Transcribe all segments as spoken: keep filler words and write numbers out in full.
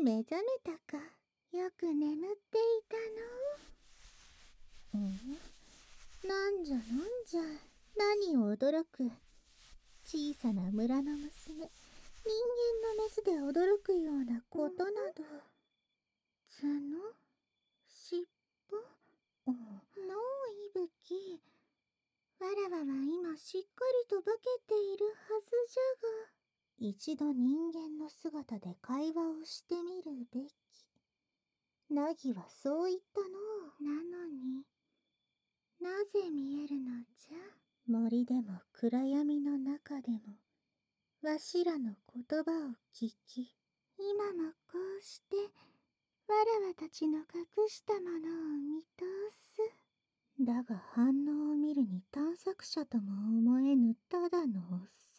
目覚めたか。よく眠っていたの。んなんじゃなんじゃ、何を驚く。小さな村の娘、人間のメスで驚くようなことなど。角、尻尾、のういぶき。わらわは今しっかりと化けているはずじゃが。一度人間の姿で会話をしてみるべき。ナギはそう言ったの。なのに、なぜ見えるのじゃ。森でも暗闇の中でも、わしらの言葉を聞き、今もこうして、わらわたちの隠したものを見通す。だが反応を見るに探索者とも思えぬただのオス。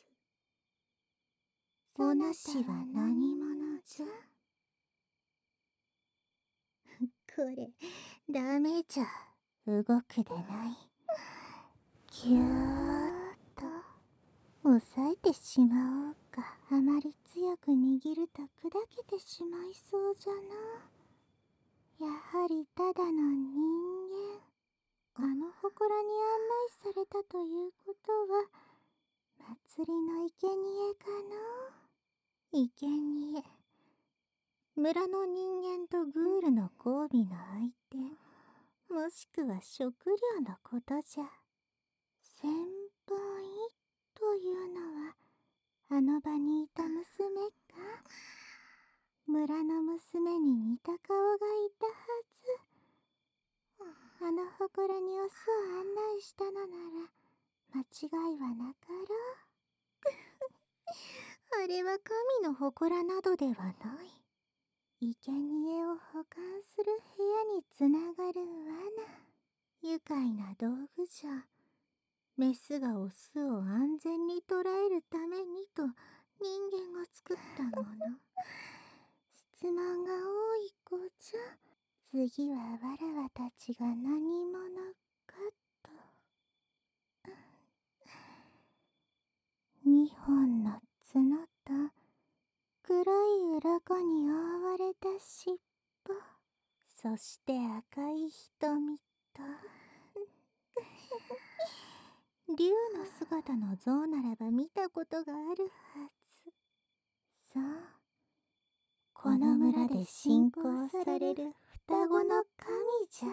お主は何者じゃ。これ、ダメじゃ。動くでない。ぎゅーっと、抑えてしまおうか。あまり強く握ると砕けてしまいそうじゃな。やはりただの人間。あの祠に案内されたということは、祭りの生贄かの。生贄。村の人間とグールの交尾の相手、もしくは食料のことじゃ。先輩というのは、あの場にいた娘か。村の娘に似た顔がいたはず。あの祠にオスを案内したのなら、間違いはなかろう。あれは神の祠などではない。生贄を保管する部屋につながる罠。愉快な道具じゃ。メスがオスを安全に捕らえるためにと人間が作ったもの。質問が多い子じゃ。次はわらわたちが何者かと。二本の角と黒い鱗に覆われた尻尾、そして赤い瞳と竜の姿の像ならば見たことがあるはず。そう、この村で信仰される双子の神じゃ。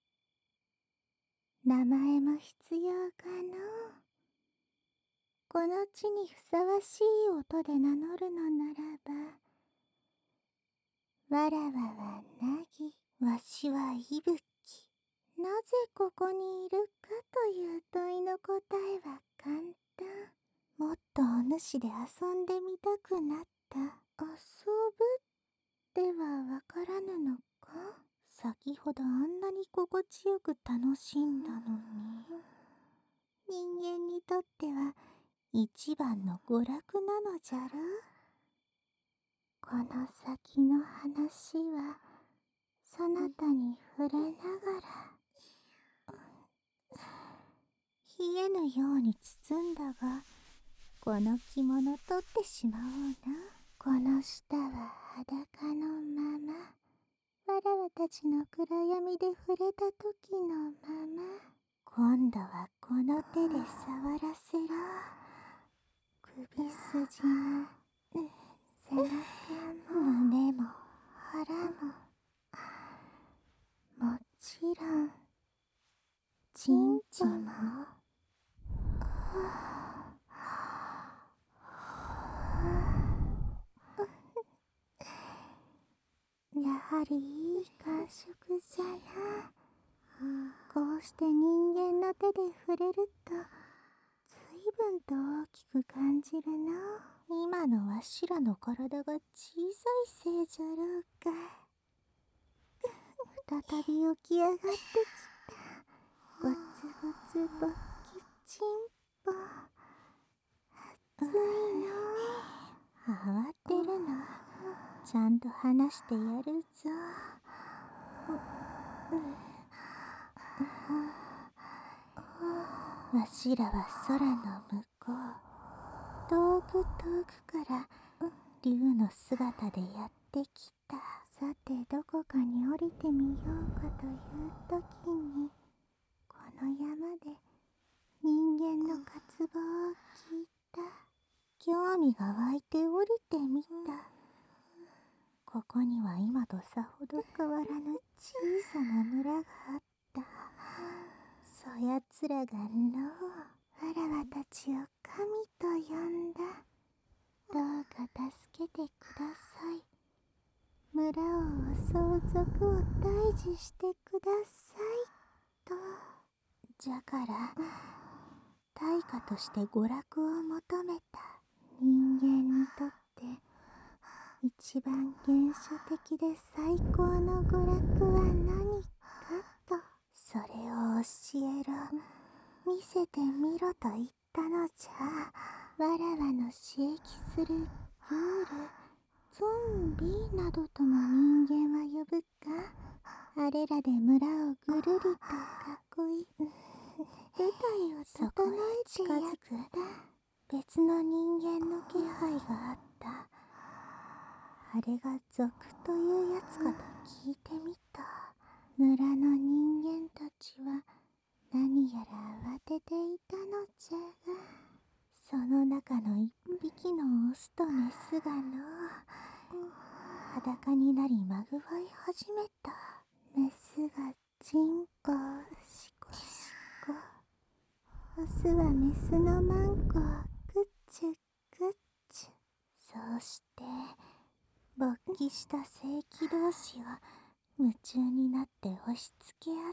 名前も必要かの。この地にふさわしい音で名乗るのならば、わらわはナギ、わしはいぶき。なぜここにいるかという問いの答えは簡単。もっとお主で遊んでみたくなった。遊ぶではわからぬのか。先ほどあんなに心地よく楽しんだのに。人間にとっては一番の娯楽なのじゃろ。この先の話はそなたに触れながら。冷えぬように包んだが、この着物取ってしまおうな。この下は裸のまま、わらわたちの暗闇で触れた時のまま。今度はこの手で触らせろ。首筋も背中も胸も腹も、もちろんちんちんも。やはりいい感触じゃな。こうして人間の手で触れると、ずいぶんと大きく感じるの。今のわしらの体が小さいせいじゃろうか。再び起き上がってきた。ごつごつぼっきちんぽ。熱いの。慌てるな。ちゃんと話してやるぞ。わしらは空の向こう、遠く遠くから竜の姿でやっってきた。さてどこかに降りてみようかという時に、この山で人間の渇望を聞いた。興味が湧いて降りてみた。ここには今とさほど変わらぬ小さな村があった。そやつらがのう、わらわたちを神と呼んだ。どうか助けてください。村を襲う賊を退治してくださいと。じゃから対価として娯楽を求めた。人間にとって一番原初的で最高の娯楽は何かと、それを教えろ、見せてみろと言ったのじゃ。わらわの刺激するグール、ゾンビなどとも人間は呼ぶか。あれらで村をぐるりと囲い、舞台を整えてやった。別の人間の気配があった。あれが賊というやつかと聞いてみた。村の人間たちは何やら慌てていたのじゃが、その中の一匹のオスとメスがの裸になりまぐわい始めた。メスがチンコをシコシコ、オスはメスのマンコをクッチュクッチュ。そうして勃起した性器同士は夢中になって押し付け合った。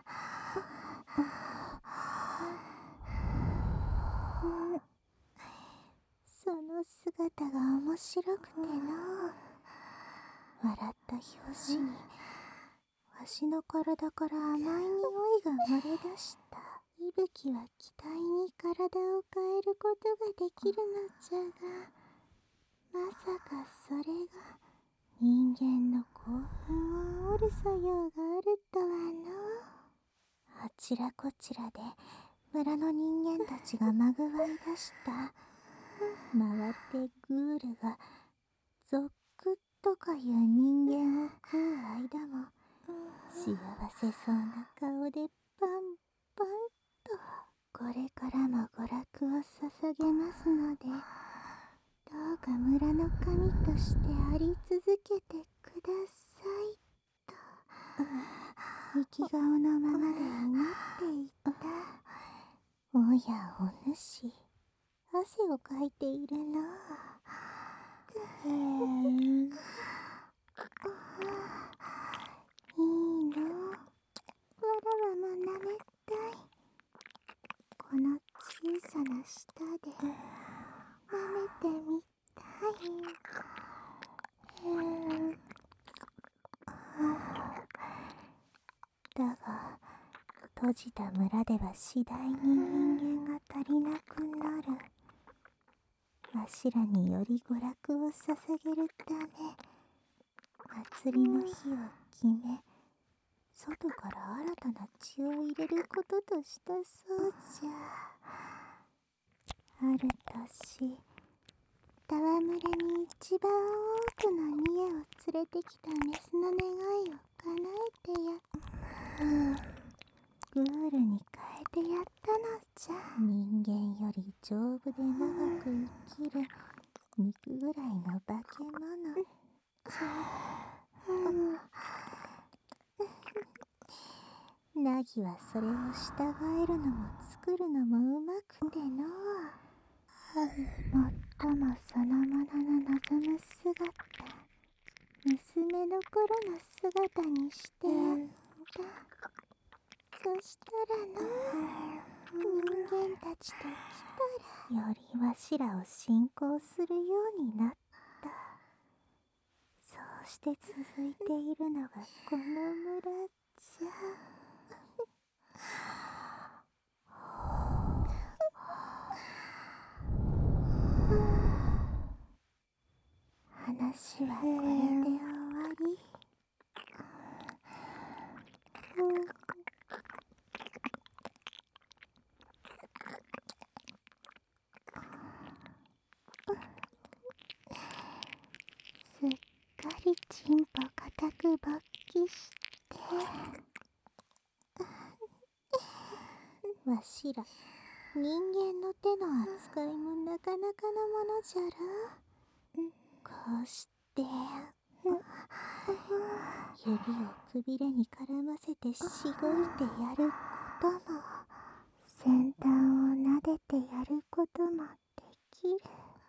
その姿が面白くてのう、笑った拍子にわしの体から甘い匂いが漏れ出した。いぶきは気体に体を変えることができるのじゃが、まさかそれが人間の興奮を煽る作用があるとはの。あちらこちらで村の人間たちがまぐわい出した。回ってグールがゾックとかいう人間を食う間も幸せそうな顔でパンパンと、これからも娯楽を捧げますので、どうか村の神としてあり続けてくださいと生き顔のままで祈っていた。おやお主、汗をかいているな。へえ、いいの。わらわも舐めたい。この小さな舌で舐めてみたい。へえ、だが閉じた村では次第に人間が足りなくなる。わしらにより娯楽を捧げるため、祭りの日を決め、外から新たな血を入れることとしたそうじゃ。ある年、戯れに一番多くの家を連れてきたメスの願いを叶えてやった。グールに変えてやったのじゃ。人間より丈夫で長く生きる肉ぐらいの化け物じゃ。ナギはそれを従えるのも作るのもうまくてのう、もっともそのものの望む姿、娘の頃の姿にしてやった。そしたらの人間たちと来たら、よりわしらを信仰するようになった。そうして続いているのがこの村じゃ。話はこれで終わり。すっチンポ固く勃起して。わしら人間の手の扱いもなかなかのものじゃろ。こうして指をくびれに絡ませてしごいてやることも、先端を撫でてやることもできる。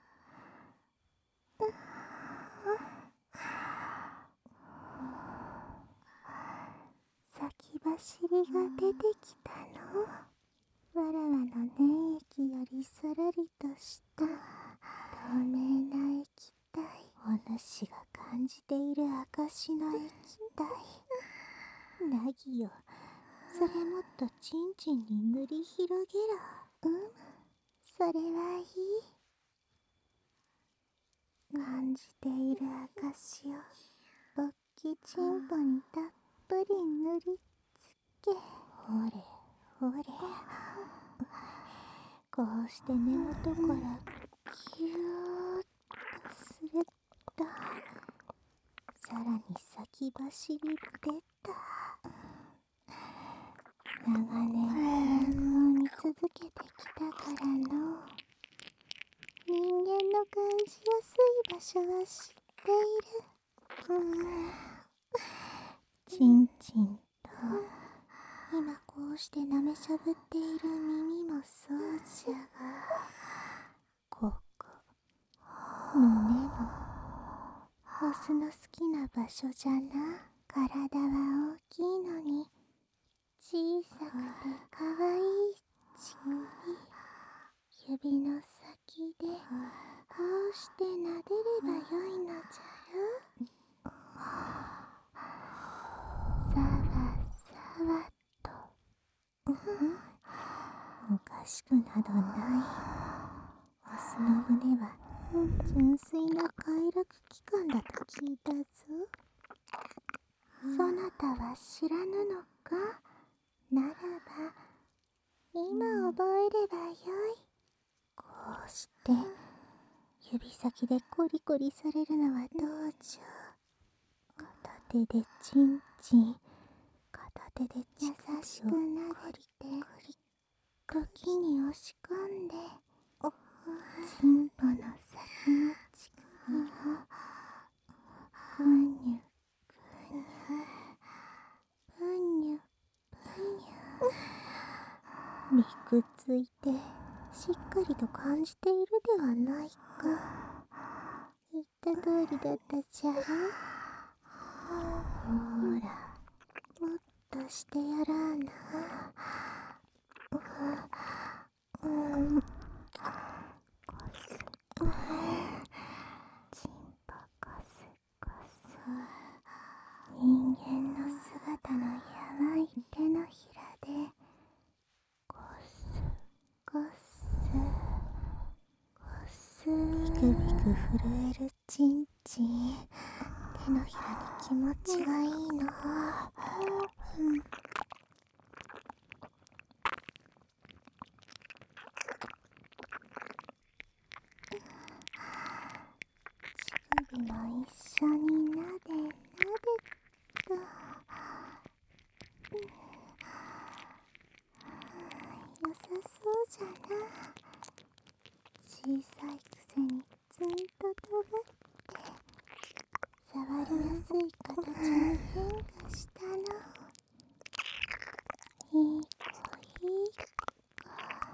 先走りが出てきたの。わらわの粘液よりさらりとした透明な液体。お主が感じている証の液体。なぎよ、それもっとちんちんに塗り広げろ。うん、それはいい。感じている証を勃起チンポにたっぷり塗りつけ。ほれほれ、こうして根元からギューッとすると、さらに先走り出た。長年を見続けてきたからの、人間の感じやすい場所は知っている。うん、ちんちんと今こうして舐めしゃぶっている耳もそうじゃが、ここ胸もオスの好きな場所じゃな。体は大きいのに小さくてかわいい乳首。指の先でこうして撫でればよいのじゃろ。さわさわと。おかしくなどない。オスの胸は純粋な快楽器官だと聞いたぞ。そなたは知らぬのか。ならば今覚えればよい。こうして指先でコリコリされるのはどうじゃ。片手でチンチン、片手で優しくなでて、時に押し込んで、チンポの先の乳首をぐにゅぐにゅぷにゅぷにゅ。びくついてしっかりと感じているではないか。言った通りだったじゃろ。ほら、もっとしてやらあな。うん、こす、チンポこすこす。人間の姿のやわい手のひらでこすこすこす。ビクビク震えるチンチン。手のひらに気持ちがいいの。うん、乳首も一緒になでなでと。良さそうじゃな。小さいくせにずんととがって触りやすい形に変化したの。いい子いい子。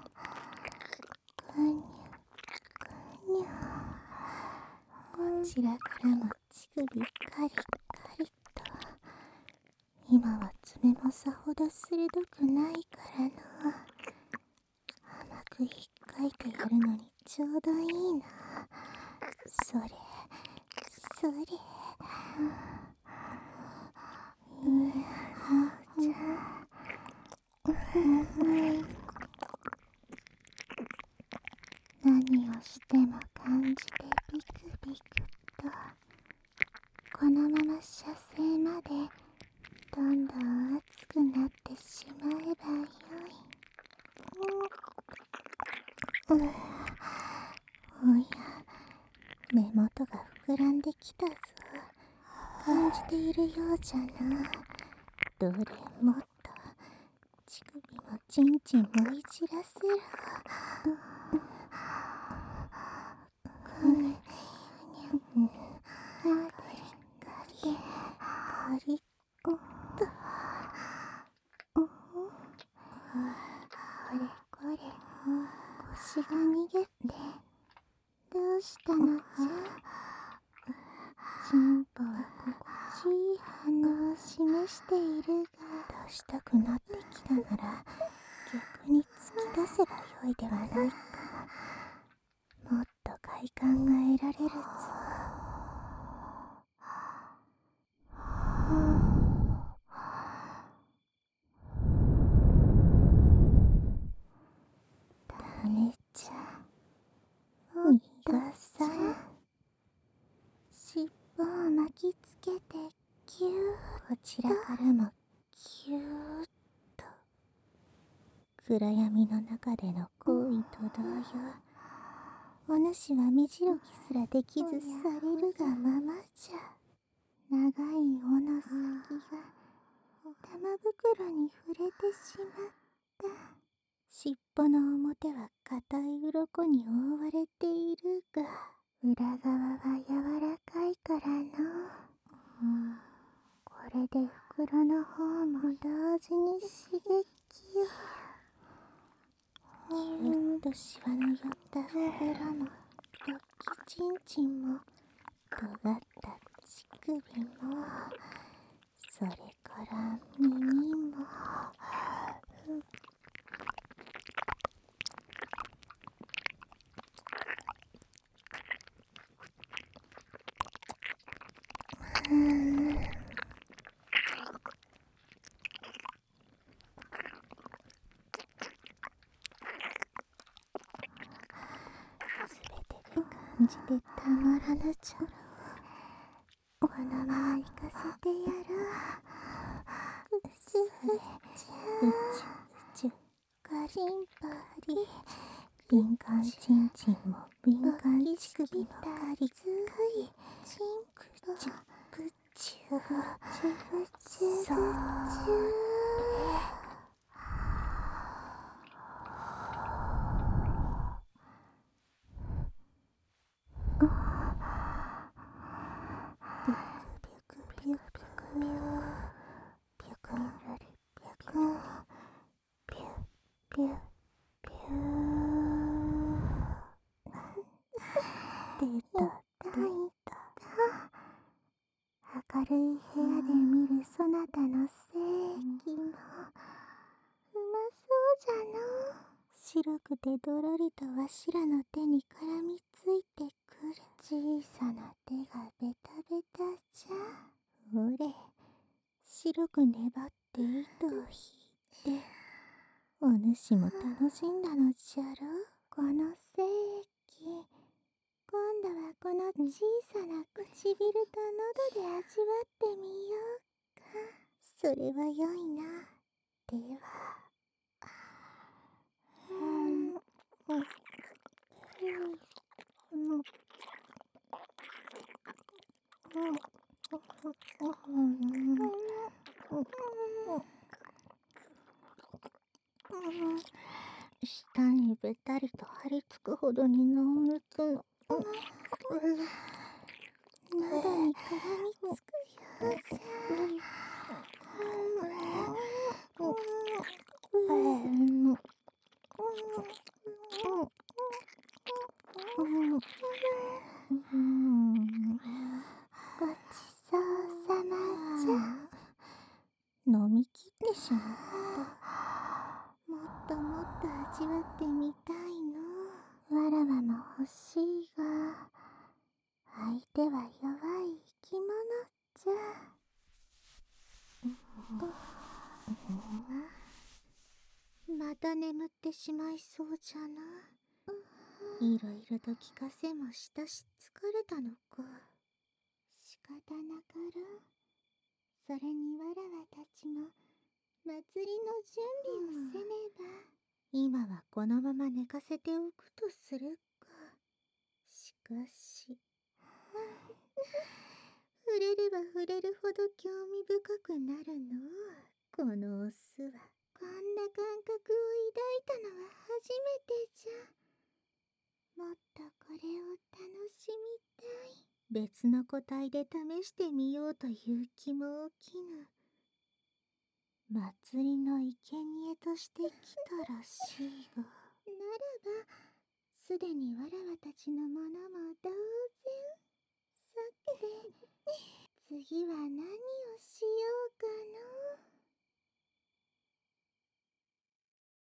ぐにゅぐにゅ。こちらからも乳首カリカリと。今は爪もさほど鋭くないからの。甘くひっかいてやるのにちょうどいいな。それそれ。いやじゃ何をしても感じてビクビクと。このまま射精までどんどん熱くなってしまえばよい。うん、おや、目元が膨らんできたぞ。 感じているようじゃな。どれもっと乳首もちんちんもいじらせろ。うん、ガリガリガリッと。これこれ、腰が逃げてどうしたのじゃ。チンポは心地いい反応を示しているが、出したくなってきたなら逆に突き出せばよいではないか。もっと快感が得られるぞ。ダメじゃ、逃がさん。尻尾を巻きつけてキュー、こちらからもキューッと。暗闇の中での行為と同様、お主は身白きすらできずされるがままじゃ。長い尾の先が玉袋に触れてしまった。尻尾の表は硬い鱗に覆われているが、裏側は柔らかいからの。うん、これで袋の方も同時に刺激を。ぎゅっとシワの寄った袋も、ドッキチンチンも、尖った乳首も、それから耳も。うん、すべてが感じてたまらぬじゃろう。このまま行かせてやろう。うちゅうちゅうちゅうガリンパリ。敏感チンチンも敏感乳首もガリガリ。チンクチュクチュグチュグチュグチュ。ビュクビュクビュクビュクビュビュクビュクビュビュビュ出た出た。明るい部屋で見るそなたの性器もうまそうじゃの。白くてどろりとわしらの手に絡みついてくる。小さな手がベタベタじゃ。ほれ、白く粘って糸を引いて、お主も楽しんだのじゃろ。この精液、今度はこの小さな唇と喉で味わってみようか。それはよいな。では、うんうんうん舌にべたりと張り付くほどに濃密の喉に絡みつくようじゃ。ごちそうさまじゃ。飲み切ってしまった。もっともっと味わってみたいの。わらわも欲しいが、相手は弱い生き物じゃ。また眠ってしまいそうじゃな。いろいろと聞かせもしたし疲れたのか。仕方なかろう。それにわらわたちも祭りの準備をせねば。今はこのまま寝かせておくとするか。しかしふ触れれば触れるほど興味深くなるの。このオスはこんな感覚を抱いたのは初めてじゃ。もっとこれを楽しみたい。別の個体で試してみようという気も起きぬ。祭りの生贄として来たらしいが。ならば、すでにわらわたちのものも同然。さて、次は何をしようかの。